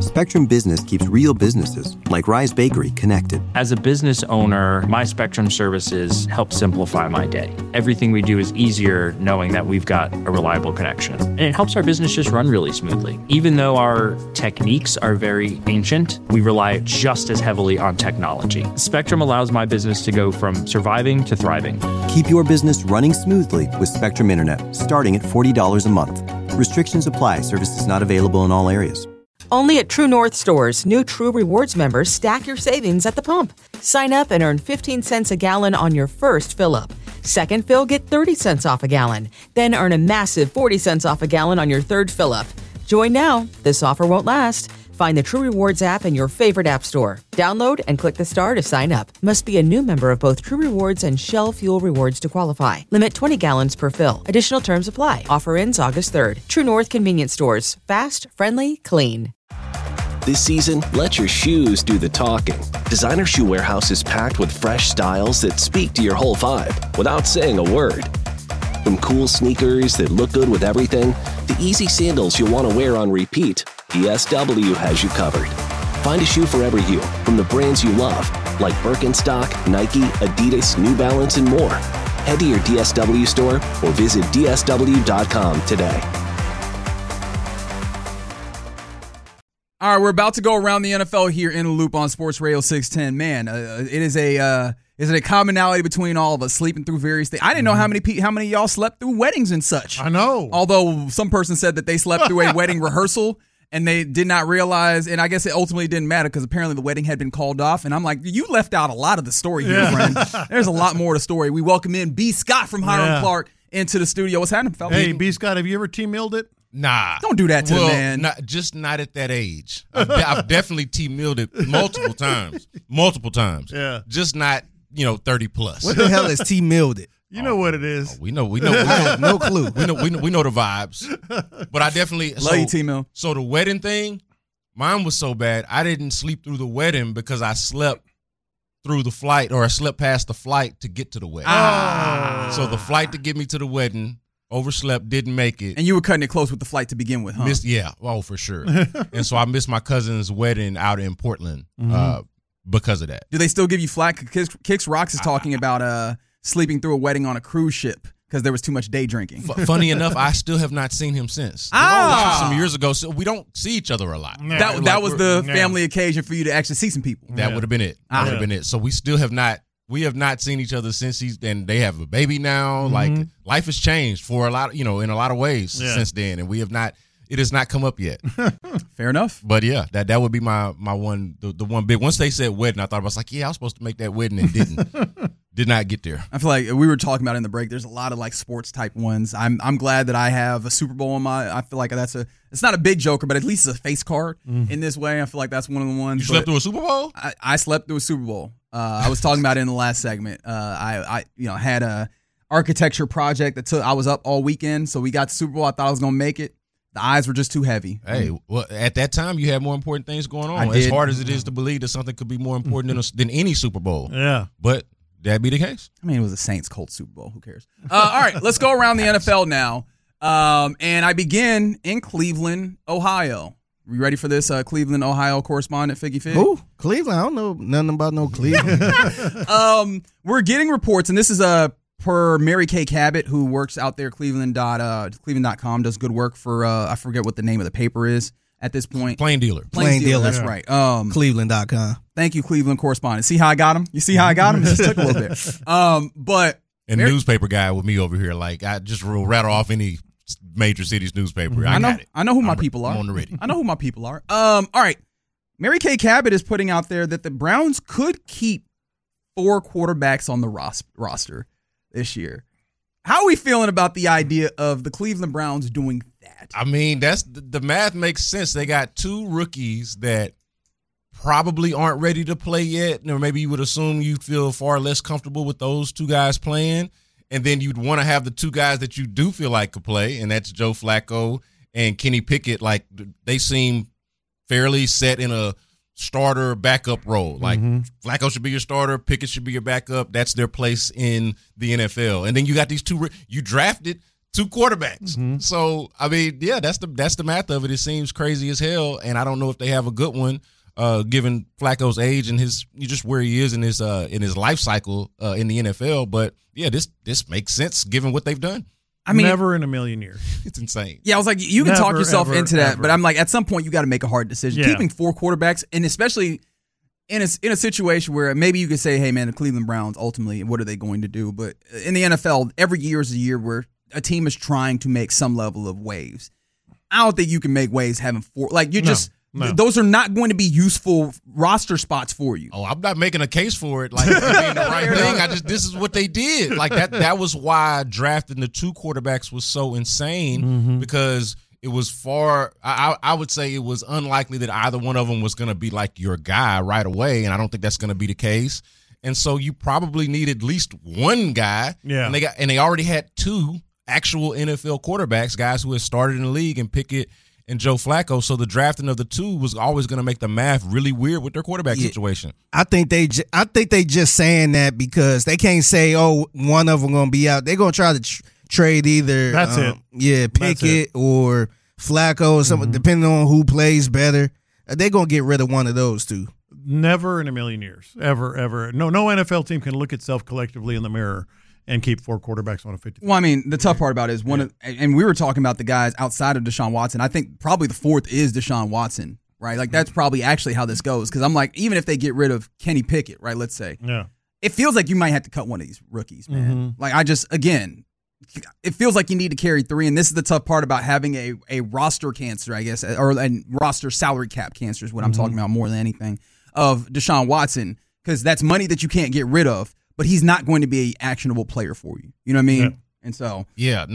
Spectrum Business keeps real businesses, like Rise Bakery, connected. As a business owner, my Spectrum services help simplify my day. Everything we do is easier knowing that we've got a reliable connection. And it helps our business just run really smoothly. Even though our techniques are very ancient, we rely just as heavily on technology. Spectrum allows my business to go from surviving to thriving. Keep your business running smoothly with Spectrum Internet, starting at $40 a month. Restrictions apply. Services not available in all areas. Only at True North stores, new True Rewards members stack your savings at the pump. Sign up and earn 15 cents a gallon on your first fill-up. Second fill, get 30 cents off a gallon. Then earn a massive 40 cents off a gallon on your third fill-up. Join now. This offer won't last. Find the True Rewards app in your favorite app store. Download and click the star to sign up. Must be a new member of both True Rewards and Shell Fuel Rewards to qualify. Limit 20 gallons per fill. Additional terms apply. Offer ends August 3rd. True North Convenience Stores. Fast, friendly, clean. This season, let your shoes do the talking. Designer Shoe Warehouse is packed with fresh styles that speak to your whole vibe without saying a word. From cool sneakers that look good with everything to easy sandals you'll want to wear on repeat, DSW has you covered. Find a shoe for every you from the brands you love, like Birkenstock, Nike, Adidas, New Balance, and more. Head to your DSW store or visit DSW.com today. All right, we're about to go around the NFL here in a loop on Sports Radio 610. Man, it is a commonality between all of us sleeping through various things. I didn't know how many of y'all slept through weddings and such. I know. Although some person said that they slept through a wedding rehearsal and they did not realize, and I guess it ultimately didn't matter because apparently the wedding had been called off. And I'm like, you left out a lot of the story here, friend. There's a lot more to the story. We welcome in B. Scott from Hiram Clark into the studio. What's happening, fella? Hey, B. Scott, have you ever T-milled it? Nah. Don't do that to the man. Just not at that age. I've definitely T-milled it multiple times. Yeah. Just not, 30 plus. What the hell is T-milled it? You know what it is. We know. No clue. We know the vibes. But I definitely love you, T-mill. So the wedding thing, mine was so bad. I didn't sleep through the wedding because I slept through the flight, or I slept past the flight to get to the wedding. So the flight to get me to the wedding, overslept, didn't make it. And you were cutting it close with the flight to begin with, huh? For sure. And so I missed my cousin's wedding out in Portland because of that. Do they still give you flack? Kicks Rocks is talking about sleeping through a wedding on a cruise ship because there was too much day drinking. Funny enough, I still have not seen him since. Some years ago, so we don't see each other a lot. That was the family occasion for you to actually see some people. That would have been it. Would have been it. So we still have not. We have not seen each other since and they have a baby now. Like life has changed for a lot, in a lot of ways since then, and we have not. It has not come up yet. Fair enough. But yeah, that would be my one, the one big. Once they said wedding, I thought I was like, I was supposed to make that wedding and didn't. Did not get there. I feel like we were talking about in the break. There's a lot of like sports type ones. I'm glad that I have a Super Bowl on my. I feel like it's not a big joker, but at least it's a face card in this way. I feel like that's one of the ones. You slept through a Super Bowl? I slept through a Super Bowl. I was talking about it in the last segment. I had a architecture project that I was up all weekend, so we got to Super Bowl. I thought I was gonna make it. The eyes were just too heavy. Hey, well, at that time you had more important things going on. As hard as it is to believe that something could be more important than any Super Bowl. Yeah, but that'd be the case. I mean, it was a Saints-Colts Super Bowl. Who cares? All right, let's go around the NFL now. And I begin in Cleveland, Ohio. You ready for this? Cleveland, Ohio correspondent, Figgy Fig? Who? Cleveland? I don't know nothing about no Cleveland. We're getting reports, and this is per Mary Kay Cabot, who works out there, Cleveland.com, does good work for, I forget what the name of the paper is at this point. Plain Dealer. Plain Dealer, that's right. Cleveland.com. Thank you, Cleveland correspondent. See how I got him? You see how I got him? It just took a little bit. But and newspaper guy with me over here, like I just will rattle off any major city's newspaper. I know who my people are. I'm on the ready. I know who my people are. All right. Mary Kay Cabot is putting out there that the Browns could keep 4 quarterbacks on the roster this year. How are we feeling about the idea of the Cleveland Browns doing that? I mean, that's the math makes sense. They got 2 rookies that probably aren't ready to play yet, or maybe you would assume you'd feel far less comfortable with those 2 guys playing, and then you'd want to have the 2 guys that you do feel like could play, and that's Joe Flacco and Kenny Pickett. Like, they seem fairly set in a starter backup role. Like Flacco should be your starter, Pickett should be your backup. That's their place in the NFL. And then you got these 2 you drafted 2 quarterbacks. So, I mean, yeah, that's the math of it. It seems crazy as hell, and I don't know if they have a good one, given Flacco's age and just where he is in his life cycle in the NFL. But yeah, this makes sense given what they've done. I mean, never in a million years. It's insane. Yeah, I was like, you can talk yourself into that, but I'm like, at some point you got to make a hard decision. Yeah. Keeping 4 quarterbacks, and especially in a situation where maybe you could say, hey man, the Cleveland Browns ultimately, what are they going to do? But in the NFL, every year is a year where a team is trying to make some level of waves. I don't think you can make waves having 4. Like those are not going to be useful roster spots for you. Oh, I'm not making a case for it. Like being the right thing. This is what they did. Like that was why drafting the 2 quarterbacks was so insane because it was I would say it was unlikely that either one of them was going to be like your guy right away, and I don't think that's going to be the case. And so you probably need at least one guy. Yeah. And they already had 2 actual NFL quarterbacks, guys who had started in the league, and Pickett and Joe Flacco. So the drafting of the 2 was always going to make the math really weird with their quarterback situation. I think they just saying that because they can't say, oh, one of them going to be out. They're going to try to trade either Pickett or Flacco or something, depending on who plays better. They're going to get rid of one of those 2. Never in a million years, ever. No NFL team can look itself collectively in the mirror and keep 4 quarterbacks on a 50. Well, I mean, the tough part about it is and we were talking about the guys outside of Deshaun Watson. I think probably the 4th is Deshaun Watson, right? Like that's probably actually how this goes. Because I'm like, even if they get rid of Kenny Pickett, right? Let's say, it feels like you might have to cut one of these rookies, man. Like it feels like you need to carry 3, and this is the tough part about having a roster cancer, I guess, or a roster salary cap cancer is what I'm talking about more than anything of Deshaun Watson, because that's money that you can't get rid of. But he's not going to be an actionable player for you. You know what I mean? Yeah. And so,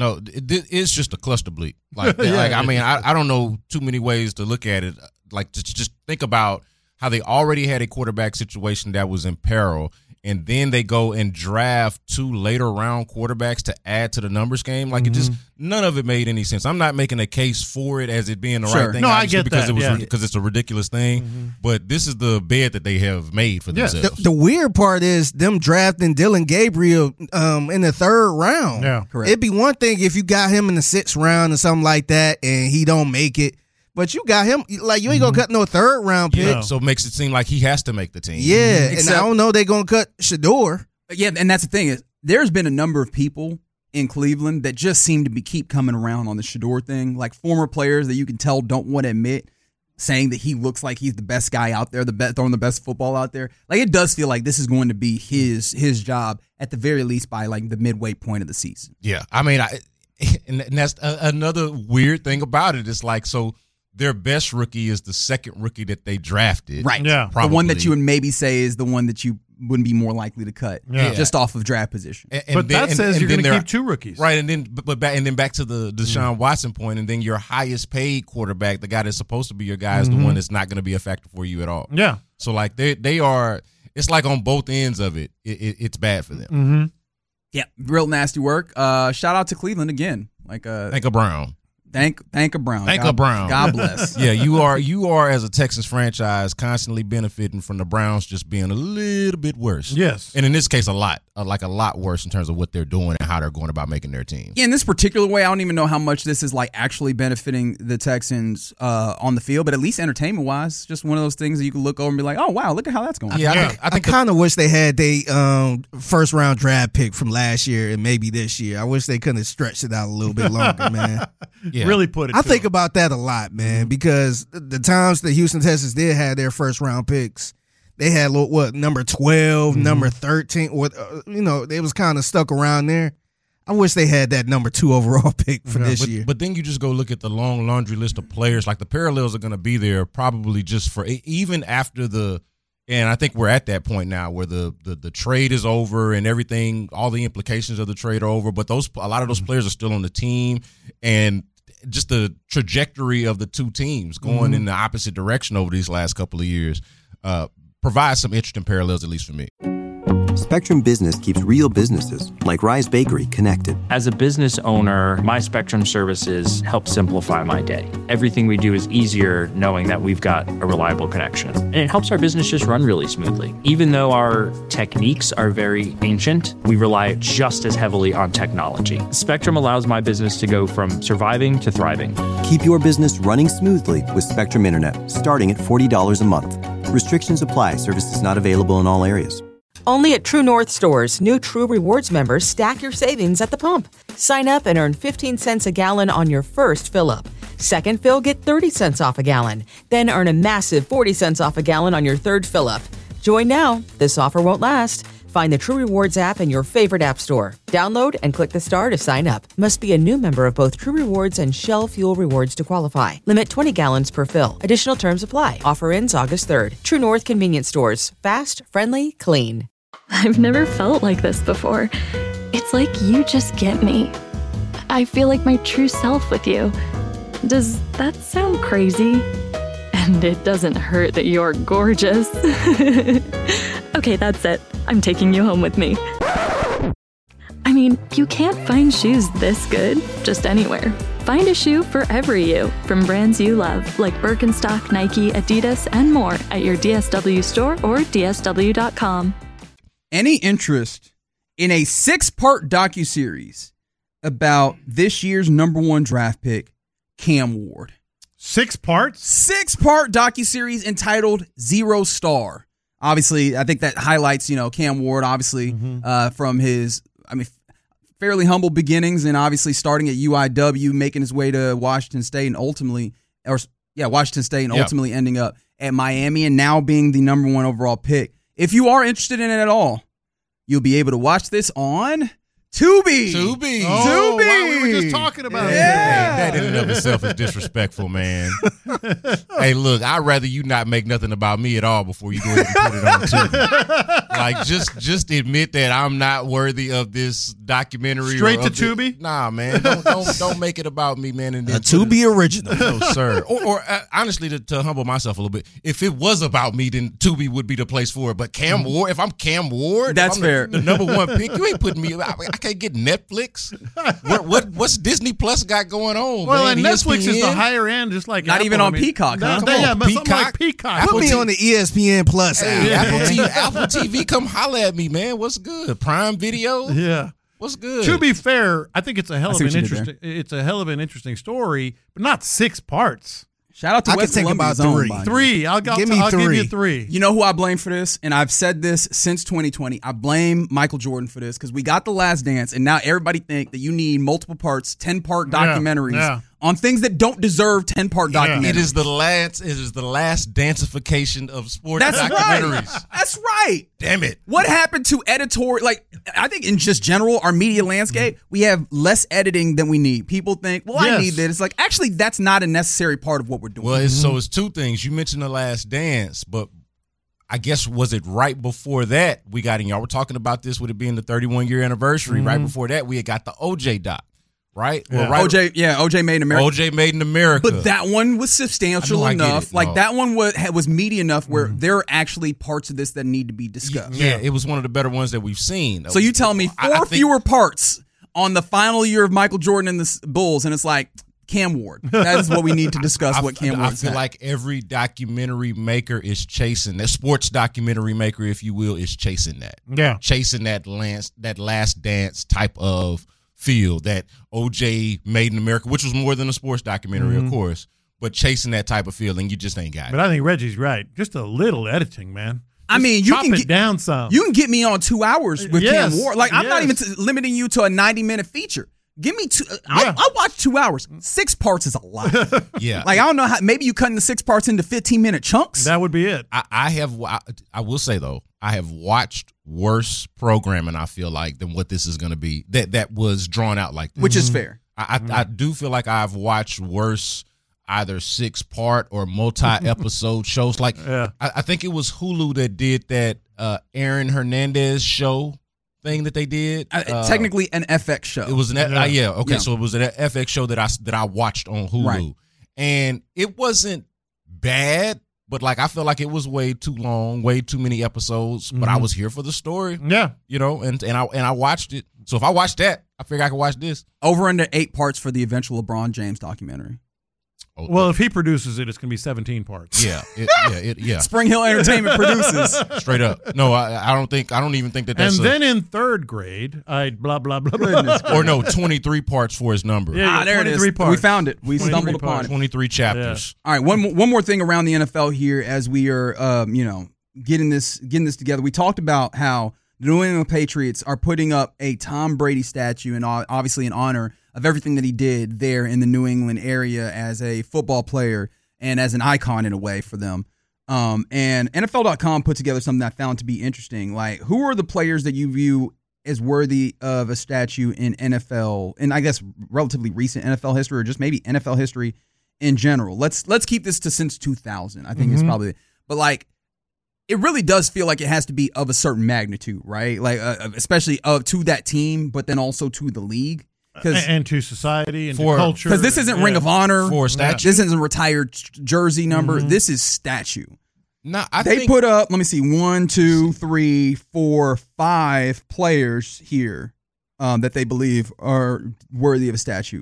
it's just a cluster bleep. Like, I mean, I don't know too many ways to look at it. Like, just think about how they already had a quarterback situation that was in peril, and then they go and draft 2 later round quarterbacks to add to the numbers game. Like, it just none of it made any sense. I'm not making a case for it as it being the right thing. No, I get because that. Because it's a ridiculous thing. But this is the bed that they have made for themselves. The weird part is them drafting Dylan Gabriel in the 3rd round. Yeah, correct. It'd be one thing if you got him in the 6th round or something like that, and he don't make it. But you got him, like, you ain't going to cut no 3rd round pick. Yeah, so it makes it seem like he has to make the team. Yeah, and I don't know they're going to cut Shedeur. Yeah, and that's the thing is there's been a number of people in Cleveland that just seem to keep coming around on the Shedeur thing, like former players that you can tell don't want to admit, saying that he looks like he's the best guy out there, throwing the best football out there. Like, it does feel like this is going to be his job at the very least by like the midway point of the season. Yeah, I mean, and that's another weird thing about it. It's like, so their best rookie is the 2nd rookie that they drafted. Right. Yeah. Probably. The one that you would maybe say is the one that you wouldn't be more likely to cut just off of draft position. But that says you're going to keep 2 rookies. Right, and then back to the Deshaun Watson point, and then your highest paid quarterback, the guy that's supposed to be your guy, is the one that's not going to be a factor for you at all. Yeah. So, like, they are – it's like on both ends of it, it's bad for them. Yeah, real nasty work. Shout out to Cleveland again. Like Thank a Brown. Thank a Brown. Thank a Brown. God bless. Yeah, you are as a Texans franchise constantly benefiting from the Browns just being a little bit worse. Yes. And in this case, a lot worse in terms of what they're doing and how they're going about making their team. Yeah, in this particular way, I don't even know how much this is like actually benefiting the Texans on the field, but at least entertainment wise, just one of those things that you can look over and be like, oh wow, look at how that's going. Yeah, I kind of wish they had their 1st round draft pick from last year and maybe this year. I wish they could have stretched it out a little bit longer, man. Yeah. Really put it. I think about that a lot, man, because the times the Houston Texans did have their 1st round picks, they had number 12, number 13, or they was kind of stuck around there. I wish they had that number 2 overall pick for this year. But then you just go look at the long laundry list of players. Like, the parallels are going to be there probably just for even after and I think we're at that point now where the trade is over and everything, all the implications of the trade are over. But a lot of those players are still on the team, and just the trajectory of the 2 teams going in the opposite direction over these last couple of years provides some interesting parallels, at least for me. Spectrum Business keeps real businesses, like Rise Bakery, connected. As a business owner, my Spectrum services help simplify my day. Everything we do is easier knowing that we've got a reliable connection. And it helps our business just run really smoothly. Even though our techniques are very ancient, we rely just as heavily on technology. Spectrum allows my business to go from surviving to thriving. Keep your business running smoothly with Spectrum Internet, starting at $40 a month. Restrictions apply. Services not available in all areas. Only at True North stores, new True Rewards members stack your savings at the pump. Sign up and earn 15 cents a gallon on your first fill-up. Second fill, get 30 cents off a gallon. Then earn a massive 40 cents off a gallon on your third fill-up. Join now. This offer won't last. Find the True Rewards app in your favorite app store. Download and click the star to sign up. Must be a new member of both True Rewards and Shell Fuel Rewards to qualify. Limit 20 gallons per fill. Additional terms apply. Offer ends August 3rd. True North Convenience Stores. Fast, friendly, clean. I've never felt like this before. It's like you just get me. I feel like my true self with you. Does that sound crazy? And it doesn't hurt that you're gorgeous. Okay, that's it. I'm taking you home with me. I mean, you can't find shoes this good just anywhere. Find a shoe for every you from brands you love, like Birkenstock, Nike, Adidas, and more at your DSW store or DSW.com. Any interest in a 6-part docuseries about this year's number 1 draft pick, Cam Ward? 6 parts? 6-part docuseries entitled Zero Star. Obviously, I think that highlights, Cam Ward, obviously, from his, fairly humble beginnings and obviously starting at UIW, making his way to Washington State and ultimately ending up at Miami and now being the number 1 overall pick. If you are interested in it at all, you'll be able to watch this on Tubi. Tubi. Oh, Tubi. Wow, we were just talking about it. That in and of itself is disrespectful, man. Hey, look, I'd rather you not make nothing about me at all before you go ahead and put it on Tubi. Like, just admit that I'm not worthy of this documentary. Straight to Tubi? Nah, man. Don't make it about me, man. And then a Tubi original. No, sir. Or honestly, to humble myself a little bit, if it was about me, then Tubi would be the place for it. But Cam Ward, if I'm Cam Ward, that's fair. The number 1 pick, you ain't putting me. I can't get Netflix. What's Disney Plus got going on? Well, man? and Netflix ESPN? is the higher end, just like not Apple. even on Peacock. Huh? Something like Peacock. Put me on the ESPN Plus. Hey, Apple TV, come holler at me, man. What's good? Prime Video. Yeah. What's good? To be fair, I think it's a hell of an interesting story, but not 6 parts. Shout out to West Columbia's about 3. 3. I'll give you 3. You know who I blame for this? And I've said this since 2020. I blame Michael Jordan for this because we got The Last Dance, and now everybody think that you need multiple parts, 10-part documentaries on things that don't deserve 10-part documentaries. It is the last dancification of sports documentaries. Right. That's right. Damn it. What happened to editorial? I think in just general, our media landscape, we have less editing than we need. People think, I need this. It's actually, that's not a necessary part of what we're doing. Well, so it's 2 things. You mentioned The Last Dance, but I guess, was it right before that we got in? Y'all were talking about this with it being the 31-year anniversary. Right before that, we had got the OJ doc. Right? Yeah. Well, OJ Made in America. OJ Made in America. But that one was substantial enough. That one was meaty enough where there are actually parts of this that need to be discussed. Yeah, it was one of the better ones that we've seen. So you tell me 4 fewer parts on the final year of Michael Jordan and the Bulls, and it's like, Cam Ward. That is what we need to discuss. What Cam Ward. I feel like every documentary maker is chasing that. Sports documentary maker, if you will, is chasing that. Yeah, chasing that Last Dance type of feel that OJ Made in America, which was more than a sports documentary, of course, but chasing that type of feel, and you just ain't got it. But I think Reggie's right. Just a little editing, man. You can get down some. You can get me on 2 hours with Cam Ward. I'm not even limiting you to a 90-minute feature. Give me 2. I'll watch 2 hours. 6 parts is a lot. Yeah. I don't know how. Maybe you cutting the 6 parts into 15-minute chunks. That would be it. I will say though, I have watched worse programming, I feel like, than what this is going to be. That was drawn out like this. Which is fair. I do feel like I've watched worse either 6-part or multi-episode shows. Like I think it was Hulu that did that Aaron Hernandez show thing that they did. Technically an FX show. It was an So it was an FX show that I watched on Hulu, and it wasn't bad, But like I felt like it was way too long, way too many episodes. But I was here for the story. Yeah, and I watched it. So if I watched that, I figure I could watch this. Over under 8 parts for the eventual LeBron James documentary. Well, if he produces it, it's going to be 17 parts. Yeah, yeah. Spring Hill Entertainment produces. Straight up. No, I don't even think that's. And then in third grade, I blah blah blah. Or no, 23 parts for his number. Yeah, there it is. Parts. We found it. We stumbled upon it. 23 chapters. Yeah. All right, one more thing around the NFL here as we are, getting this together. We talked about how the New England Patriots are putting up a Tom Brady statue, and obviously in honor of everything that he did there in the New England area as a football player and as an icon in a way for them. And NFL.com put together something that I found to be interesting. Like, who are the players that you view as worthy of a statue in NFL, and I guess relatively recent NFL history, or just maybe NFL history in general? Let's keep this to since 2000. I think it's probably, but like, it really does feel like it has to be of a certain magnitude, right? Like, especially to that team, but then also to the league. And to society and to culture. Because this isn't Ring of Honor. For a statue. This isn't retired jersey number. This is statue. No, they put up, let me see, 1, 2, 3, 4, 5 players here that they believe are worthy of a statue.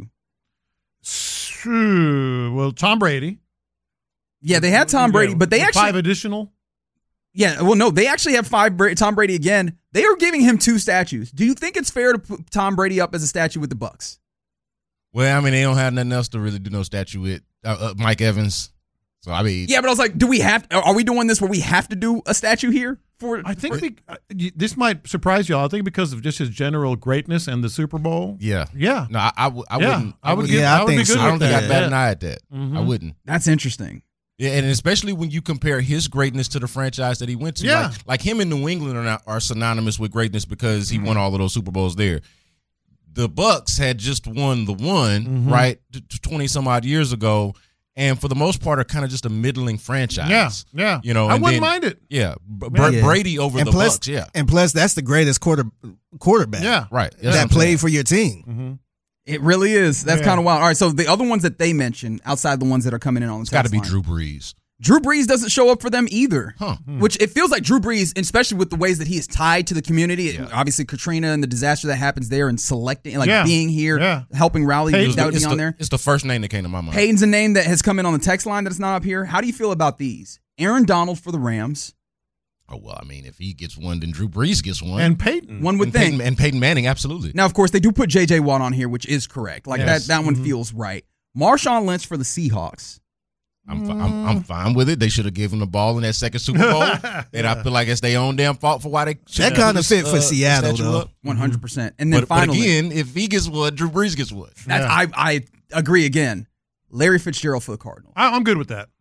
Well, Tom Brady. Yeah, they had Tom Brady, but they actually 5 additional. Yeah, well, no, they actually have 5 Tom Brady again. They are giving him 2 statues. Do you think it's fair to put Tom Brady up as a statue with the Bucs? Well, I mean, they don't have nothing else to really do no statue with. Mike Evans. So, I mean. Yeah, but I was like, are we doing this where we have to do a statue here? I think this might surprise y'all. I think because of just his general greatness and the Super Bowl. Yeah. Yeah. No, I wouldn't. I would be good. I don't think I'd bat an eye at that. I wouldn't. That's interesting. Yeah, and especially when you compare his greatness to the franchise that he went to. Yeah. Like him in New England are synonymous with greatness because he won all of those Super Bowls there. The Bucs had just won the one, right, 20-some-odd years ago, and for the most part are kind of just a middling franchise. Yeah. You know, I wouldn't mind it. Yeah. Brady over the Bucs, yeah. And plus, that's the greatest quarterback. Yeah. Right. That played for your team. It really is. That's kind of wild. All right, so the other ones that they mentioned, outside the ones that are coming in on the text line. It's got to be line, Drew Brees. Drew Brees doesn't show up for them either. Which it feels like Drew Brees, especially with the ways that he is tied to the community, obviously Katrina and the disaster that happens there and selecting, being here, helping rally, that would be on there. It's the first name that came to my mind. Peyton's a name that has come in on the text line that's not up here. How do you feel about these? Aaron Donald for the Rams. Oh, well, I mean, if he gets one, then Drew Brees gets one. And Peyton. One would think. And Peyton Manning, absolutely. Now, of course, they do put J.J. Watt on here, which is correct. Like, that one feels right. Marshawn Lynch for the Seahawks. I'm fine with it. They should have given the ball in that second Super Bowl. And I feel like it's their own damn fault for why they should that kind of fit for Seattle, though. 100%. And then finally. But again, if he gets one, Drew Brees gets one. I agree again. Larry Fitzgerald for the Cardinals. I'm good with that.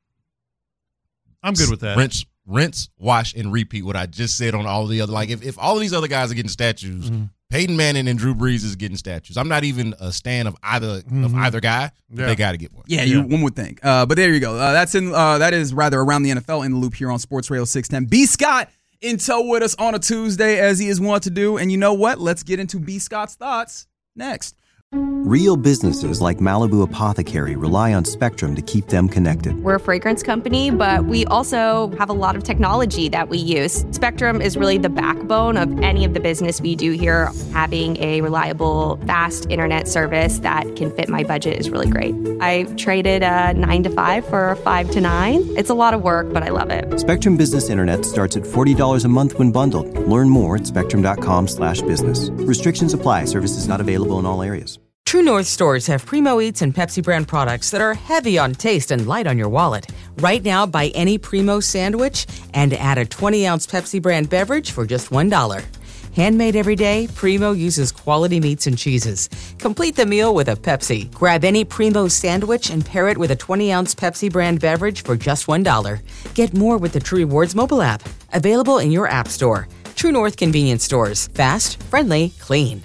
Rinse, wash, and repeat what I just said on all the other. Like, if all of these other guys are getting statues, Peyton Manning and Drew Brees is getting statues. I'm not even a stan of either guy, but they got to get one. Yeah, one would think. But there you go. That is rather around the NFL in the loop here on Sports Radio 610. B. Scott in tow with us on a Tuesday, as he is wont to do. And you know what? Let's get into B. Scott's thoughts next. Real businesses like Malibu Apothecary rely on Spectrum to keep them connected. We're a fragrance company, but we also have a lot of technology that we use. Spectrum is really the backbone of any of the business we do here. Having a reliable, fast internet service that can fit my budget is really great. I traded a 9 to 5 for a 5 to 9. It's a lot of work, but I love it. Spectrum Business Internet starts at $40 a month when bundled. Learn more at spectrum.com/business. Restrictions apply. Services not available in all areas. True North stores have Primo Eats and Pepsi brand products that are heavy on taste and light on your wallet. Right now, buy any Primo sandwich and add a 20-ounce Pepsi brand beverage for just $1. Handmade every day, Primo uses quality meats and cheeses. Complete the meal with a Pepsi. Grab any Primo sandwich and pair it with a 20-ounce Pepsi brand beverage for just $1. Get more with the True Rewards mobile app. Available in your app store. True North convenience stores. Fast, friendly, clean.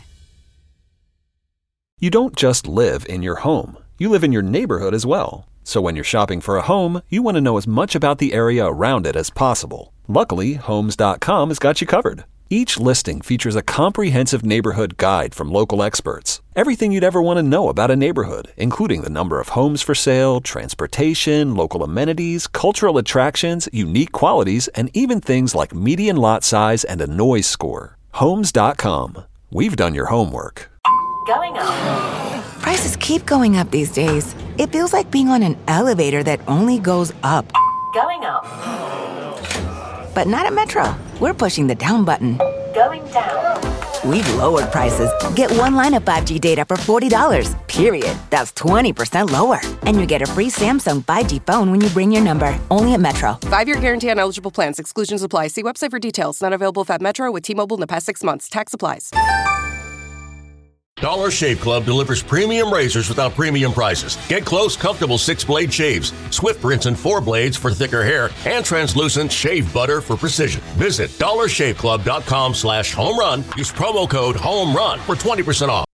You don't just live in your home. You live in your neighborhood as well. So when you're shopping for a home, you want to know as much about the area around it as possible. Luckily, Homes.com has got you covered. Each listing features a comprehensive neighborhood guide from local experts. Everything you'd ever want to know about a neighborhood, including the number of homes for sale, transportation, local amenities, cultural attractions, unique qualities, and even things like median lot size and a noise score. Homes.com. We've done your homework. Going up. Prices keep going up these days. It feels like being on an elevator that only goes up. Going up. But not at Metro. We're pushing the down button. Going down. We've lowered prices. Get one line of 5G data for $40, period. That's 20% lower. And you get a free Samsung 5G phone when you bring your number. Only at Metro. 5-year guarantee on eligible plans. Exclusions apply. See website for details. Not available at Metro with T-Mobile in the past 6 months. Tax applies. Dollar Shave Club delivers premium razors without premium prices. Get close, comfortable 6-blade shaves, swift rinse and 4 blades for thicker hair, and translucent shave butter for precision. Visit dollarshaveclub.com/homerun. Use promo code HOMERUN for 20% off.